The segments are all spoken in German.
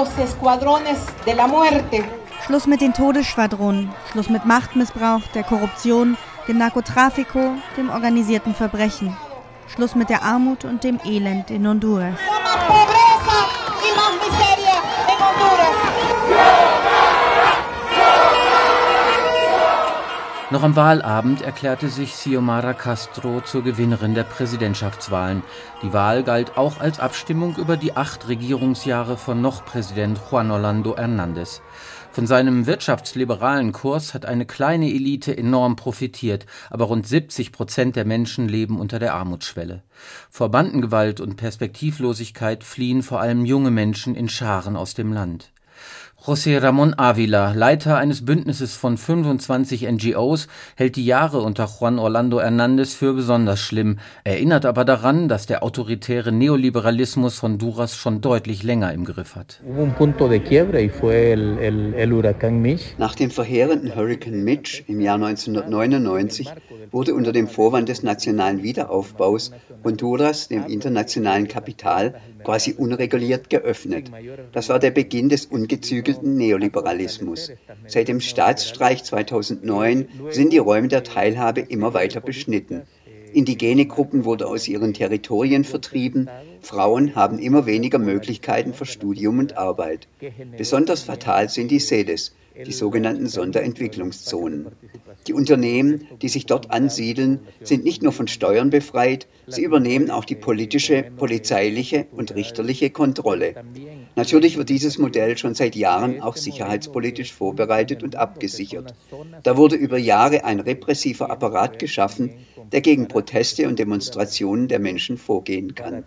los escuadrones de la muerte. Schluss mit den Todesschwadronen, Schluss mit Machtmissbrauch, der Korruption, dem Narkotrafiko, dem organisierten Verbrechen. Schluss mit der Armut und dem Elend in Honduras. Noch am Wahlabend erklärte sich Xiomara Castro zur Gewinnerin der Präsidentschaftswahlen. Die Wahl galt auch als Abstimmung über die 8 Regierungsjahre von noch Präsident Juan Orlando Hernández. Von seinem wirtschaftsliberalen Kurs hat eine kleine Elite enorm profitiert, aber rund 70% der Menschen leben unter der Armutsschwelle. Vor Bandengewalt und Perspektivlosigkeit fliehen vor allem junge Menschen in Scharen aus dem Land. José Ramón Ávila, Leiter eines Bündnisses von 25 NGOs, hält die Jahre unter Juan Orlando Hernández für besonders schlimm, erinnert aber daran, dass der autoritäre Neoliberalismus Honduras schon deutlich länger im Griff hat. Nach dem verheerenden Hurrikan Mitch im Jahr 1999 wurde unter dem Vorwand des nationalen Wiederaufbaus Honduras dem internationalen Kapital quasi unreguliert geöffnet. Das war der Beginn des ungezügelten Neoliberalismus. Seit dem Staatsstreich 2009 sind die Räume der Teilhabe immer weiter beschnitten. Indigene Gruppen wurden aus ihren Territorien vertrieben. Frauen haben immer weniger Möglichkeiten für Studium und Arbeit. Besonders fatal sind die SEDES, die sogenannten Sonderentwicklungszonen. Die Unternehmen, die sich dort ansiedeln, sind nicht nur von Steuern befreit, sie übernehmen auch die politische, polizeiliche und richterliche Kontrolle. Natürlich wird dieses Modell schon seit Jahren auch sicherheitspolitisch vorbereitet und abgesichert. Da wurde über Jahre ein repressiver Apparat geschaffen, der gegen Proteste und Demonstrationen der Menschen vorgehen kann.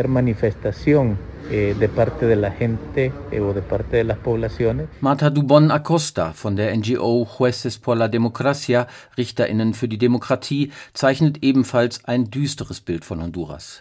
Marta Dubón Acosta von der NGO Jueces por la Democracia, RichterInnen für die Demokratie, zeichnet ebenfalls ein düsteres Bild von Honduras.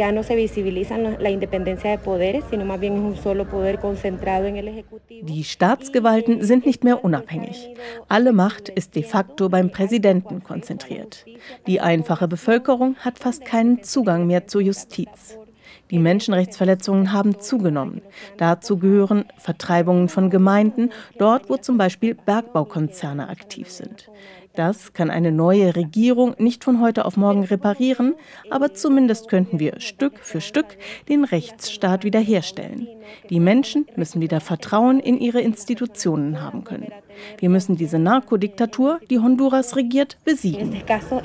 Die Staatsgewalten sind nicht mehr unabhängig. Alle Macht ist de facto beim Präsidenten konzentriert. Die einfache Bevölkerung hat fast keinen Zugang mehr zur Justiz. Die Menschenrechtsverletzungen haben zugenommen. Dazu gehören Vertreibungen von Gemeinden, dort wo zum Beispiel Bergbaukonzerne aktiv sind. Das kann eine neue Regierung nicht von heute auf morgen reparieren, aber zumindest könnten wir Stück für Stück den Rechtsstaat wiederherstellen. Die Menschen müssen wieder Vertrauen in ihre Institutionen haben können. Wir müssen diese Narkodiktatur, die Honduras regiert, besiegen.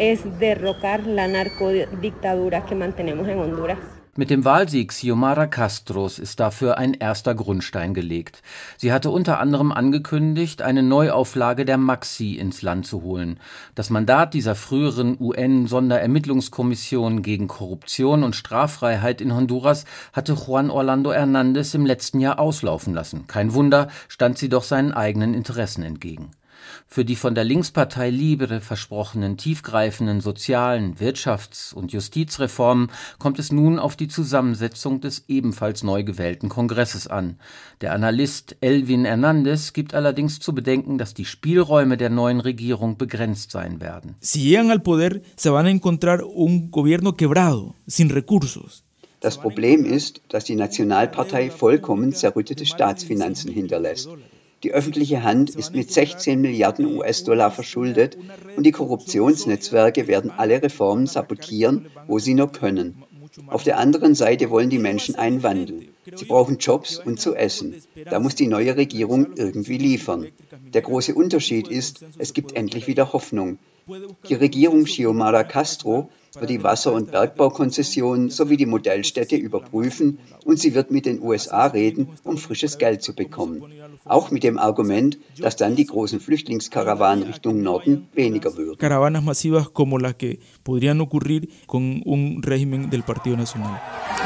Mit dem Wahlsieg Xiomara Castros ist dafür ein erster Grundstein gelegt. Sie hatte unter anderem angekündigt, eine Neuauflage der MAXI ins Land zu holen. Das Mandat dieser früheren UN-Sonderermittlungskommission gegen Korruption und Straffreiheit in Honduras hatte Juan Orlando Hernández im letzten Jahr auslaufen lassen. Kein Wunder, stand sie doch seinen eigenen Interessen entgegen. Für die von der Linkspartei Libre versprochenen tiefgreifenden sozialen, Wirtschafts- und Justizreformen kommt es nun auf die Zusammensetzung des ebenfalls neu gewählten Kongresses an. Der Analyst Elvin Hernández gibt allerdings zu bedenken, dass die Spielräume der neuen Regierung begrenzt sein werden. Si llegan al poder, se van a encontrar un gobierno quebrado, sin recursos. Das Problem ist, dass die Nationalpartei vollkommen zerrüttete Staatsfinanzen hinterlässt. Die öffentliche Hand ist mit 16 Milliarden US-Dollar verschuldet und die Korruptionsnetzwerke werden alle Reformen sabotieren, wo sie nur können. Auf der anderen Seite wollen die Menschen einen Wandel. Sie brauchen Jobs und zu essen. Da muss die neue Regierung irgendwie liefern. Der große Unterschied ist, es gibt endlich wieder Hoffnung. Die Regierung Xiomara Castro wird die Wasser- und Bergbaukonzessionen sowie die Modellstädte überprüfen und sie wird mit den USA reden, um frisches Geld zu bekommen. Auch mit dem Argument, dass dann die großen Flüchtlingskarawanen Richtung Norden weniger würden. Caravanas masivas como las que podrían ocurrir con un régimen del Partido Nacional.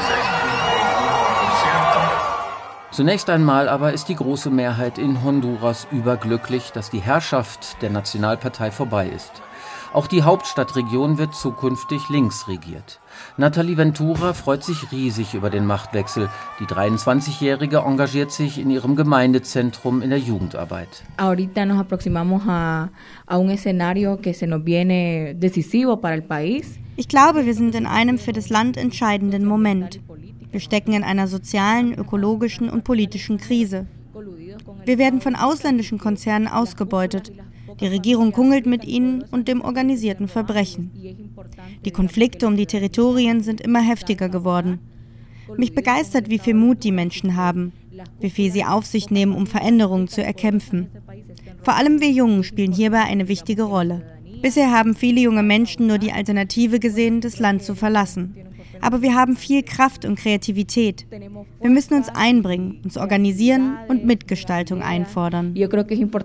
Zunächst einmal aber ist die große Mehrheit in Honduras überglücklich, dass die Herrschaft der Nationalpartei vorbei ist. Auch die Hauptstadtregion wird zukünftig links regiert. Nathalie Ventura freut sich riesig über den Machtwechsel. Die 23-Jährige engagiert sich in ihrem Gemeindezentrum in der Jugendarbeit. Ahorita nos aproximamos a un escenario que se nos viene decisivo para el país. Ich glaube, wir sind in einem für das Land entscheidenden Moment. Wir stecken in einer sozialen, ökologischen und politischen Krise. Wir werden von ausländischen Konzernen ausgebeutet. Die Regierung kungelt mit ihnen und dem organisierten Verbrechen. Die Konflikte um die Territorien sind immer heftiger geworden. Mich begeistert, wie viel Mut die Menschen haben, wie viel sie auf sich nehmen, um Veränderungen zu erkämpfen. Vor allem wir Jungen spielen hierbei eine wichtige Rolle. Bisher haben viele junge Menschen nur die Alternative gesehen, das Land zu verlassen. Aber wir haben viel Kraft und Kreativität. Wir müssen uns einbringen, uns organisieren und Mitgestaltung einfordern. Die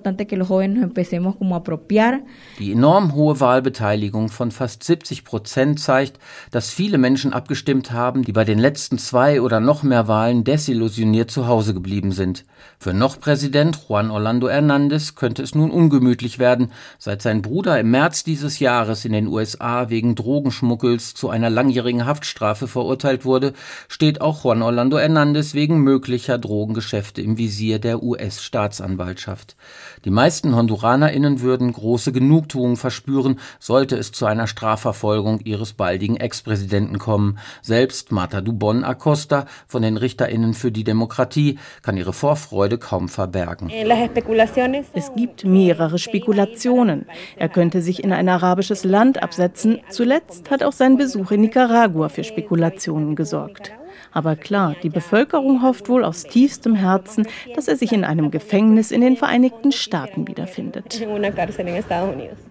enorm hohe Wahlbeteiligung von fast 70% zeigt, dass viele Menschen abgestimmt haben, die bei den letzten 2 oder noch mehr Wahlen desillusioniert zu Hause geblieben sind. Für noch Präsident Juan Orlando Hernández könnte es nun ungemütlich werden. Seit sein Bruder im März dieses Jahres in den USA wegen Drogenschmuggels zu einer langjährigen Haftstrafe verurteilt wurde, steht auch Juan Orlando Hernández wegen möglicher Drogengeschäfte im Visier der US-Staatsanwaltschaft. Die meisten HonduranerInnen würden große Genugtuung verspüren, sollte es zu einer Strafverfolgung ihres baldigen Ex-Präsidenten kommen. Selbst Marta Dubón Acosta von den RichterInnen für die Demokratie kann ihre Vorfreude kaum verbergen. Es gibt mehrere Spekulationen. Er könnte sich in ein arabisches Land absetzen. Zuletzt hat auch sein Besuch in Nicaragua für Spekulationen gesorgt. Aber klar, die Bevölkerung hofft wohl aus tiefstem Herzen, dass er sich in einem Gefängnis in den Vereinigten Staaten wiederfindet.